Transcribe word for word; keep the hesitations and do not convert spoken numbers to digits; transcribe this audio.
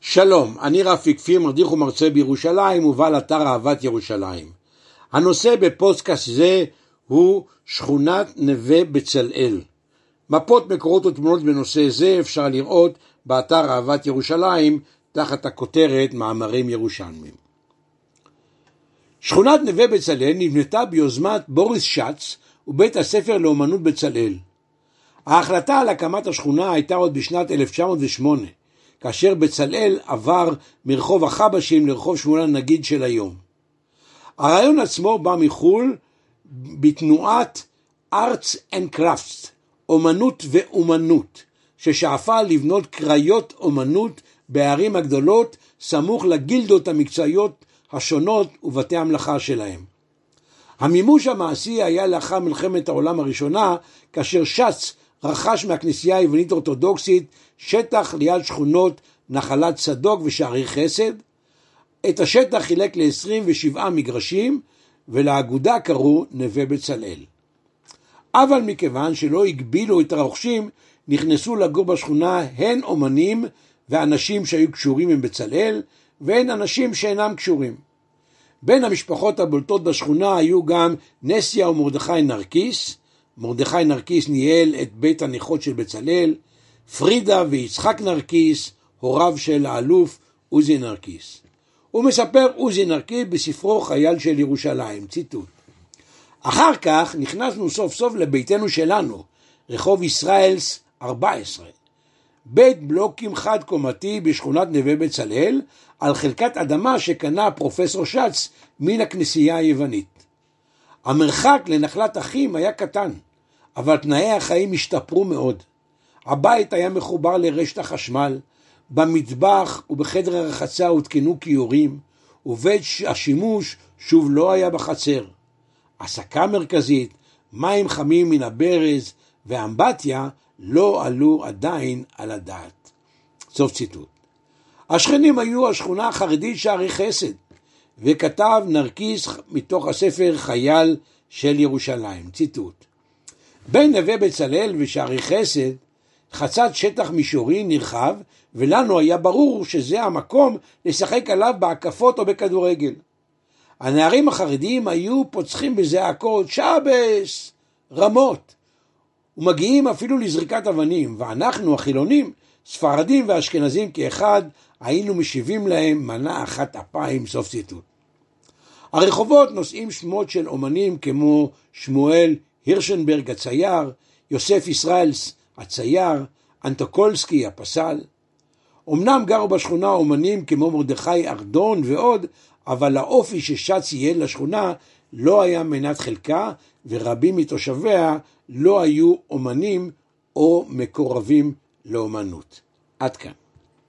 שלום, אני רפי כפיר, מדריך ומרצה בירושלים ובעל אתר אהבת ירושלים. הנושא בפודקאסט זה הוא שכונת נווה בצלאל. מפות, מקורות ותמונות בנושא זה אפשר לראות באתר אהבת ירושלים תחת הכותרת מאמרים ירושלמיים. שכונת נווה בצלאל נבנתה ביוזמת בוריס שץ ובית הספר לאומנות בצלאל. ההחלטה על הקמת השכונה הייתה עוד בשנת אלף תשע מאות ושמונה, כאשר בצלאל עבר מרחוב החבשים לרחוב שמואל הנגיד של היום. הרעיון עצמו בא מחול בתנועת Arts and Crafts, אומנות ואומנות, ששאפה לבנות קריות אומנות בערים הגדולות סמוך לגילדות המקצועיות השונות ובתי המלאכה שלהם. המימוש המעשי היה לאחר מלחמת העולם הראשונה, כאשר שץ רכש מהכנסייה היוונית אורתודוקסית שטח ליד שכונות נחלת צדוק ושערי חסד. את השטח חילק ל-עשרים ושבעה מגרשים ולאגודה קראו נווה בצלאל. אבל מכיוון שלא הגבילו את הרוכשים, נכנסו לגור בשכונה הן אומנים ואנשים שהיו קשורים עם בצלאל והן אנשים שאינם קשורים. בין המשפחות הבולטות בשכונה היו גם נסיה ומרדכי נרקיס. מרדכי נרקיס ניהל את בית הנכות של בצלאל, פרידה ויצחק נרקיס, הוריו של האלוף עוזי נרקיס. הוא מספר עוזי נרקיס בספרו חייל של ירושלים, ציטוט: אחר כך נכנסנו סוף סוף לביתנו שלנו, רחוב ישראלס ארבע עשרה, בית בלוקים חד קומתי בשכונת נווה בצלאל, על חלקת אדמה שקנה פרופסור שץ מן הכנסייה היוונית. המרחק לנחלת אחים היה קטן, אבל תנאי החיים השתפרו מאוד. הבית היה מחובר לרשת החשמל, במטבח ובחדר הרחצה הותקנו כיורים, ובית השימוש שוב לא היה בחצר. הסקה מרכזית, מים חמים מן הברז ואמבטיה לא עלו עדיין על הדעת. סוף ציטוט. השכנים היו השכונה החרדית שערי חסד, וכתב נרקיס מתוך הספר חייל של ירושלים, ציטוט: בין נווה בצלאל ושערי חסד חצת שטח מישורי נרחב, ולנו היה ברור שזה המקום לשחק עליו בהקפות או בכדורגל. הנערים החרדים היו פוצחים בזעקות שבס, רמות, ומגיעים אפילו לזריקת אבנים, ואנחנו החילונים, ספרדים ואשכנזים כאחד, היינו משיבים להם מנה אחת אפיים. סוף ציטוט. הרחובות נושאים שמות של אומנים כמו שמואל הירשנברג הצייר, יוסף ישראלס הצייר, אנטוקולסקי הפסל. אמנם גרו בשכונה אומנים כמו מרדכי ארדון ועוד, אבל האופי ששץ ייעד לשכונה לא היה מנת חלקה, ורבים מתושביה לא היו אומנים או מקורבים לאומנות. עד כאן.